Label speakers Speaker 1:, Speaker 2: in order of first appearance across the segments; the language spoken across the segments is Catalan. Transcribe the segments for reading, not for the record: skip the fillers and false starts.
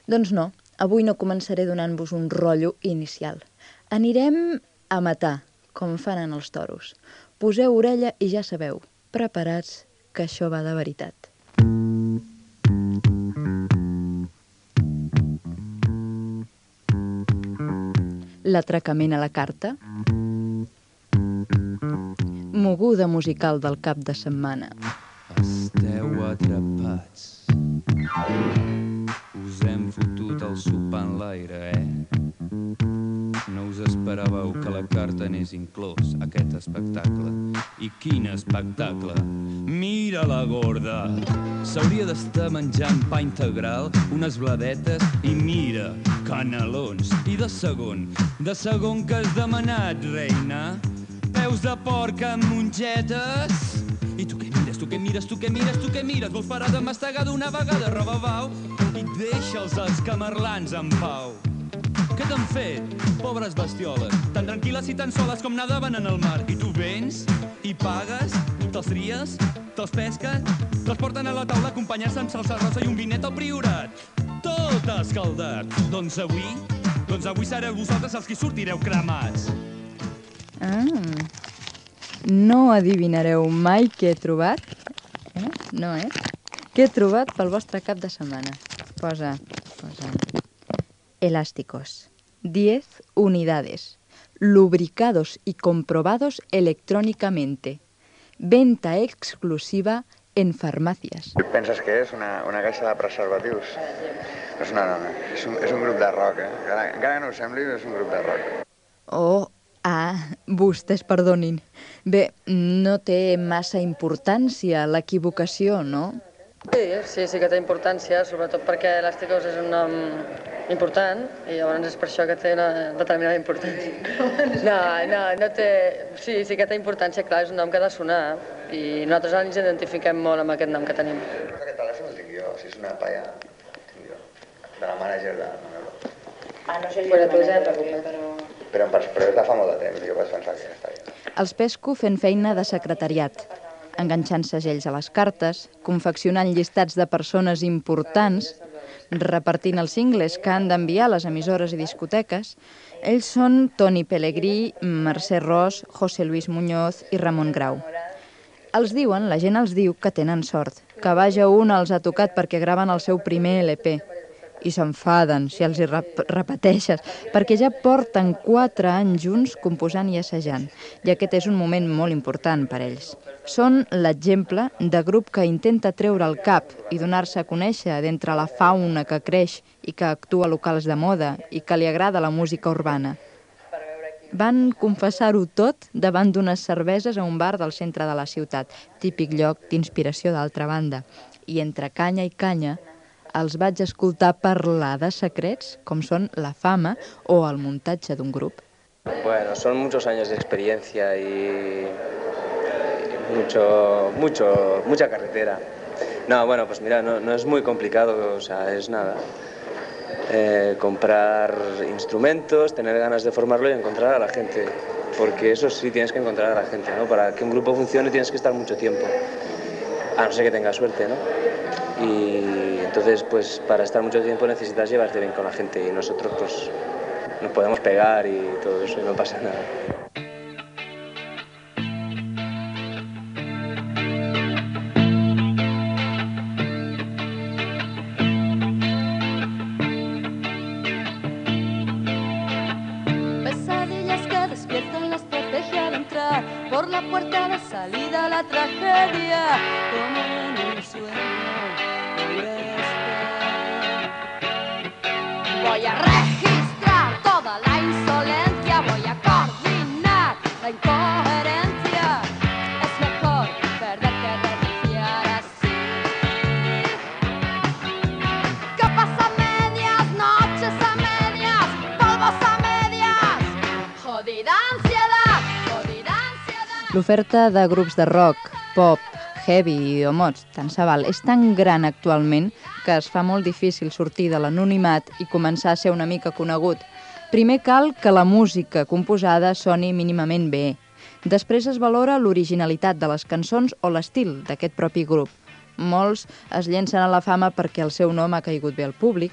Speaker 1: Doncs no, avui no començaré donant-vos un rotllo inicial. Anirem a matar, com fan en els toros. Poseu orella i ja sabeu, preparats, que això va de veritat. L'atracament a la carta. Moguda musical del cap de setmana.
Speaker 2: Esteu atrapats. Us hem fotut el sopar en l'aire, No us esperàveu que la carta anés inclòs, aquest espectacle. I quin espectacle! Mira la gorda! S'hauria d'estar menjant pa integral, unes bladetes i mira, canelons. I de segon que has demanat, reina? Peus de porc amb mongetes? I tu què mires, tu què mires, tu què mires, tu què mires? Vols parar de mastegar d'una vegada, roba bau? I deixa'ls els camarlans en pau. Què t'han fet, pobres bestioles? Tan tranquil·les i tan soles com nadaven en el mar. I tu vens, i pagues, te'ls tries, te'ls pesques, te'ls porten a la taula acompanyats amb salsa rosa i un vinet al Priorat. Tot escaldat. Doncs avui sereu vosaltres els qui sortireu cremats.
Speaker 1: No adivinareu mai què he trobat? No, Què he trobat pel vostre cap de setmana? Posa. Elásticos. 10 unidades. Lubricados y comprobados electrónicamente. Venta exclusiva en farmàcies.
Speaker 3: Penses que és una caixa de preservatius? No, és un grup de rock, Encara que no ho sembli, és un grup de rock.
Speaker 1: Vostès perdonin. Bé, no té massa importància l'equivocació, no?
Speaker 4: Sí que té importància, sobretot perquè Elásticos és un nom important i llavors és per això que té una determinada importància. No té... Sí que té importància, clar, és un nom que ha de sonar i nosaltres ens identifiquem molt amb aquest nom que tenim.
Speaker 3: Aquest telèfon el tinc jo, si és una palla, el tinc jo, de la mànager de Manolo.
Speaker 4: No sé si és mànager,
Speaker 3: però de fa molt de temps, jo vaig pensar que ja està bé.
Speaker 1: Els pesco fent feina de secretariat, enganxant segells a les cartes, confeccionant llistats de persones importants, repartint els cingles que han d'enviar a les emissores i discoteques. Ells són Toni Pelegrí, Mercè Ros, José Luis Muñoz i Ramon Grau. La gent els diu que tenen sort, que vaja un els ha tocat perquè graven el seu primer LP. I s'enfaden si els hi repeteixes, perquè ja porten 4 anys junts composant i assajant, i aquest és un moment molt important per ells. Són l'exemple de grup que intenta treure el cap i donar-se a conèixer d'entre la fauna que creix i que actua a locals de moda i que li agrada la música urbana. Van confessar-ho tot davant d'unes cerveses a un bar del centre de la ciutat, típic lloc d'inspiració d'altra banda, i entre canya i canya els vaig escoltar parlar de secrets com són la fama o el muntatge d'un grup.
Speaker 5: Bueno, son muchos años de experiencia y mucha carretera. No, bueno, pues mira, no es muy complicado, o sea, es nada. Comprar instrumentos, tener ganas de formarlo y encontrar a la gente. Porque eso sí tienes que encontrar a la gente, ¿no? Para que un grupo funcione tienes que estar mucho tiempo. A no ser que tengas suerte, ¿no? Y entonces, pues para estar mucho tiempo necesitas llevarte bien con la gente y nosotros pues nos podemos pegar y todo eso y no pasa nada.
Speaker 6: Pesadillas que despiertan la estrategia de entrar por la puerta de salida a la tragedia, como en un sueño. Voy a registrar toda la insolencia, voy a coordinar la incoherencia. Es mejor perder que renunciar así. ¿Qué pasa a medias? Noches a medias, polvos a medias. Jodida ansiedad, jodida ansiedad.
Speaker 1: L'oferta de grups de rock, pop, heavy o mods, tant se val, és tan gran actualment que es fa molt difícil sortir de l'anonimat i començar a ser una mica conegut. Primer cal que la música composada soni mínimament bé. Després es valora l'originalitat de les cançons o l'estil d'aquest propi grup. Molts es llencen a la fama perquè el seu nom ha caigut bé al públic,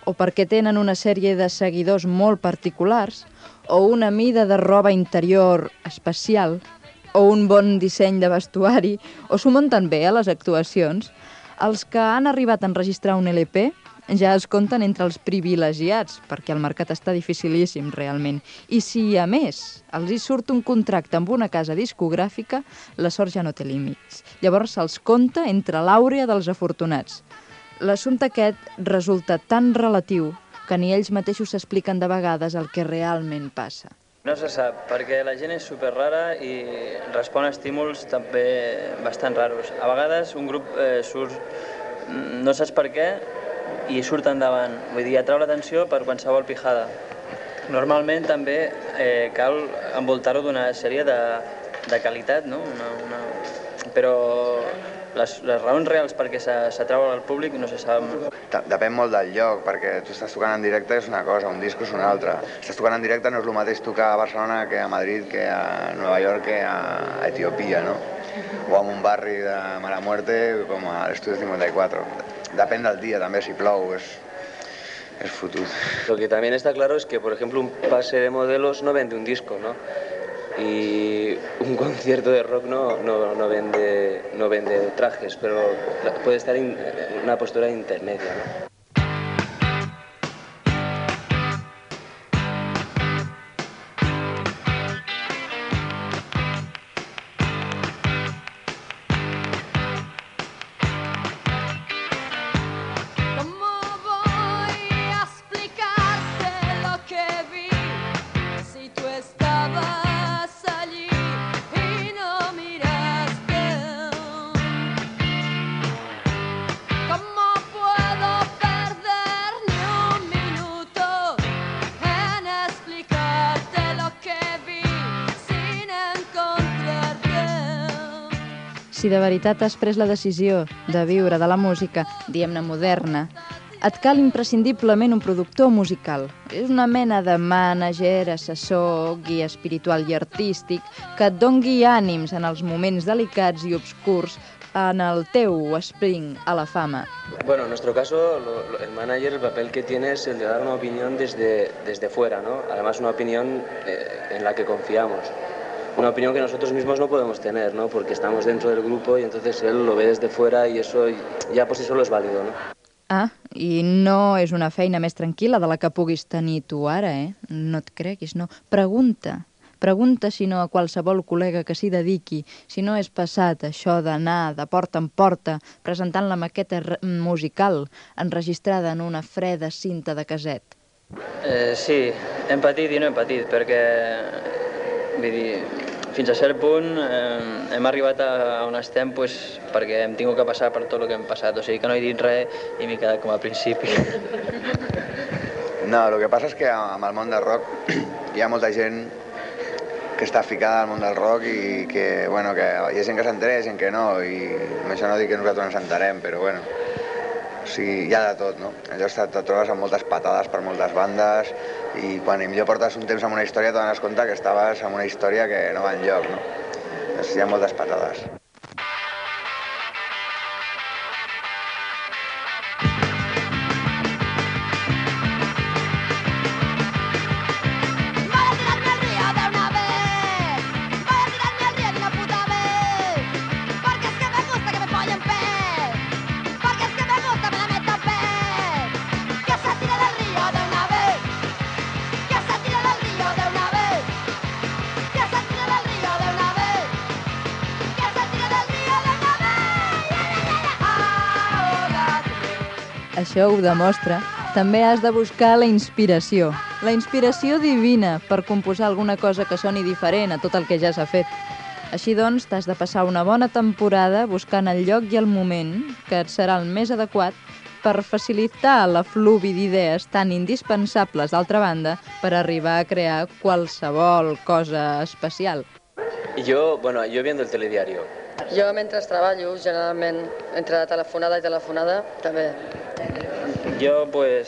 Speaker 1: o perquè tenen una sèrie de seguidors molt particulars, o una mida de roba interior especial, o un bon disseny de vestuari, o s'ho munten bé a les actuacions, els que han arribat a enregistrar un LP ja es compten entre els privilegiats, perquè el mercat està dificilíssim realment. I si, a més, els hi surt un contracte amb una casa discogràfica, la sort ja no té límits. Llavors se'ls compta entre l'àurea dels afortunats. L'assumpte aquest resulta tan relatiu que ni ells mateixos s'expliquen de vegades el que realment passa.
Speaker 7: No se sap, perquè la gent és superrara i respon a estímuls també bastant raros. A vegades un grup surt, no saps per què, i surt endavant. Vull dir, atrau l'atenció per qualsevol pijada. Normalment també cal envoltar-ho d'una sèrie de qualitat, no? Però les raons reals perquè s'atrau al públic no se saben.
Speaker 3: Depèn molt del lloc, perquè tu estàs tocant en directe és una cosa, un disc és una altra. Estàs tocant en directe no és el mateix tocar a Barcelona que a Madrid, que a Nova York, que a Etiòpia, no? O en un barri de mala muerte com a l'Estudi 54. Depèn del día también, si plou, es fotut.
Speaker 5: Lo que también está claro es que, por ejemplo, un pase de modelos no vende un disco, ¿no? Y un concierto de rock no vende trajes, pero puede estar en una postura intermedia, ¿no?
Speaker 1: Si de veritat has pres la decisió de viure de la música, diguem-ne moderna, et cal imprescindiblement un productor musical. És una mena de mànager, assessor, guia espiritual i artístic que et dongui ànims en els moments delicats i obscurs en el teu sprint a la fama.
Speaker 5: Bueno, en nuestro caso, el manager, el papel que tiene es el de dar una opinión desde fuera, ¿no? Además, una opinión en la que confiamos. Una opinión que nosotros mismos no podemos tener, ¿no? Porque estamos dentro del grupo y entonces él lo ve desde fuera y eso ya por sí solo es válido, ¿no?
Speaker 1: Ah, i no és una feina més tranquil·la de la que puguis tenir tu ara, eh? No et creguis, no. Pregunta si no a qualsevol col·lega que s'hi dediqui, si no és passat això d'anar de porta en porta presentant la maqueta musical enregistrada en una freda cinta de caset.
Speaker 7: Sí, hem patit i no hem patit, perquè vull dir, fins a cert punt hem arribat a on estem perquè hem tingut que passar per tot el que hem passat, o sigui que no he dit res i m'he quedat com a principi.
Speaker 3: No, el que passa és que amb el món del rock hi ha molta gent que està ficada al món del rock i que, bueno, que hi ha gent que s'entera i hi ha gent que no, i amb això no dic que nosaltres ens enterem, però bueno, o sigui, hi ha de tot, no? Llavors te trobes amb moltes patades per moltes bandes i quan millor portes un temps en una història t'adones compte que estaves en una història que no va enlloc, no? Llavors hi ha moltes patades.
Speaker 1: Això ho demostra. També has de buscar la inspiració divina per composar alguna cosa que soni diferent a tot el que ja s'ha fet. Així doncs, t'has de passar una bona temporada buscant el lloc i el moment que et serà el més adequat per facilitar la fluvi d'idees tan indispensables, d'altra banda, per arribar a crear qualsevol cosa especial.
Speaker 5: Yo viendo el telediario.
Speaker 4: Jo, mentre treballo, generalment, entre telefonada i telefonada, també.
Speaker 7: Jo,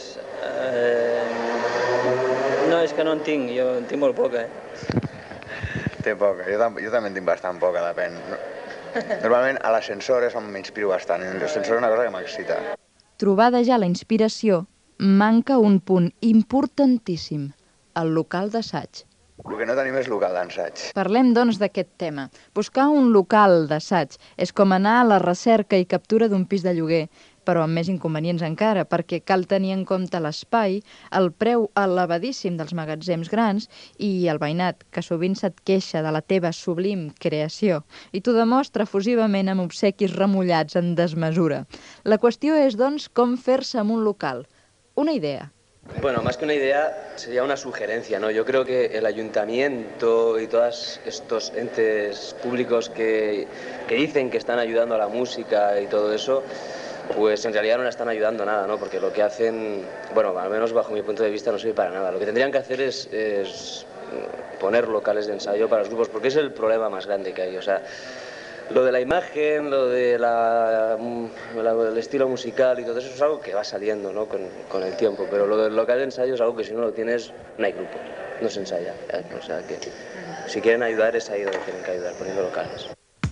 Speaker 7: no, és que no en tinc, jo en tinc molt poca,
Speaker 3: Té poca, jo també en tinc bastant poca, depèn. Normalment a l'ascensor és on m'inspiro bastant, l'ascensor és una cosa que m'excita.
Speaker 1: Trobada ja la inspiració, manca un punt importantíssim, el local d'assaig.
Speaker 3: El que no tenim és local d'ensaig.
Speaker 1: Parlem, doncs, d'aquest tema. Buscar un local d'assaig és com anar a la recerca i captura d'un pis de lloguer, però amb més inconvenients encara, perquè cal tenir en compte l'espai, el preu elevadíssim dels magatzems grans i el veïnat, que sovint se't queixa de la teva sublim creació i t'ho demostra efusivament amb obsequis remullats en desmesura. La qüestió és, doncs, com fer-se amb un local. Una idea.
Speaker 5: Bueno, más que una idea, sería una sugerencia, ¿no? Yo creo que el ayuntamiento y todos estos entes públicos que dicen que están ayudando a la música y todo eso, pues en realidad no la están ayudando a nada, ¿no? Porque lo que hacen, bueno, al menos bajo mi punto de vista, no sirve para nada. Lo que tendrían que hacer es poner locales de ensayo para los grupos, porque es el problema más grande que hay. O sea, lo de la imagen, lo de el estilo musical y todo eso es algo que va saliendo, ¿no? con el tiempo, pero lo del local de ensayo es algo que si no lo tienes, no hay grupo, no se ensaya. O sea que si quieren ayudar es ahí donde tienen que ayudar, poniendo locales.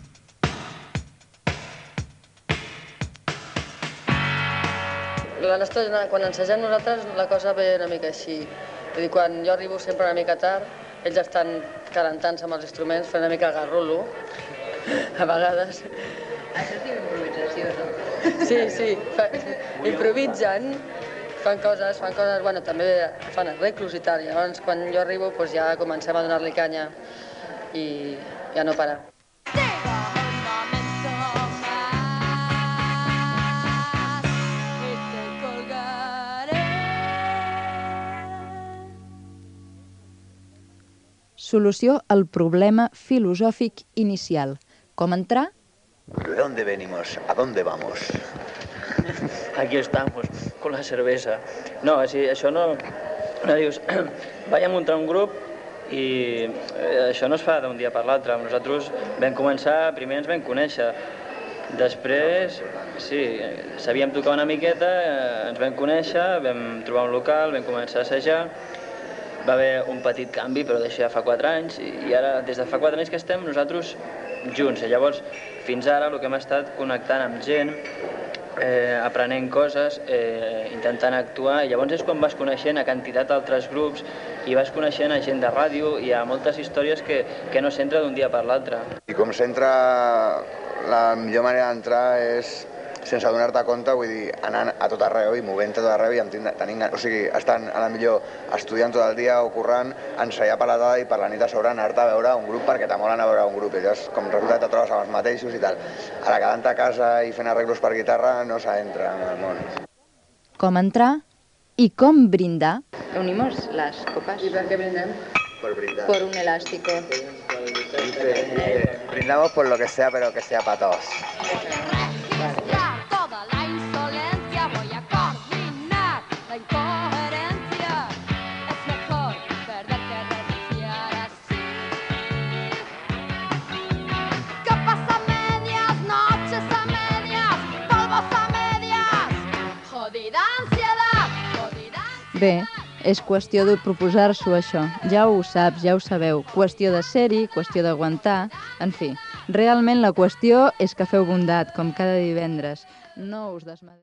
Speaker 4: Quan ensagem nosaltres la cosa ve una mica així. Vull dir, quan jo arribo sempre una mica tard, ells estan calentant-se amb els instruments, fent una mica el garrulo, a vegades.
Speaker 1: Això és improvisació, no?
Speaker 4: Sí, improvisen, fan coses, bueno, també fan arreglos i tal, i llavors quan jo arribo ja comencem a donar-li canya i ja no parar.
Speaker 1: Solució al problema filosòfic inicial. Com entrar?
Speaker 3: ¿De dónde venimos? ¿A dónde vamos?
Speaker 7: Aquí estamos, con la cervesa. No, això no dius, vaig a muntar un grup i això no es fa d'un dia per l'altre. Nosaltres vam començar, primer ens vam conèixer. Després, sí, sabíem tocar una miqueta, ens vam conèixer, vam trobar un local, vam començar a assajar. Va haver un petit canvi, però d'això ja fa 4 anys, i ara, des de fa 4 anys que estem nosaltres junts. I llavors, fins ara, el que hem estat connectant amb gent, aprenent coses, intentant actuar, i llavors és quan vas coneixent a quantitat d'altres grups i vas coneixent a gent de ràdio, i hi ha moltes històries que no s'entra d'un dia per l'altre.
Speaker 3: I com s'entra, la millor manera d'entrar és sense donar-te compte, vull dir, anant a tot arreu i movent-te a tot arreu i tenint, o sigui, estan a la millor estudiant tot el dia o currant, ensaiar per la tarda i per la nit a sobre anar-te a veure un grup perquè t'amola anar a veure un grup i llavors com resultat te trobes amb els mateixos i tal. Ara quedant a casa i fent arreglos per guitarra no s'entra en el món.
Speaker 1: Com entrar i com brindar?
Speaker 8: Unimos las copas.
Speaker 4: I per què brindem?
Speaker 3: Por brindar.
Speaker 8: Por un elástico.
Speaker 3: Brindamos por lo que sea, pero que sea para todos.
Speaker 6: Toda la insolencia voy a coordinar la incoherencia. Es mejor perder que renunciar así. Copas a medias, noches a medias, polvos a medias. Jodida ansiedad, jodida ansiedad.
Speaker 1: Bé, és qüestió de proposar-s'ho, això. Ja ho saps, ja ho sabeu. Qüestió de ser-hi, qüestió d'aguantar, en fi. Realment la qüestió és que feu bondat, com cada divendres. No us desmadeu.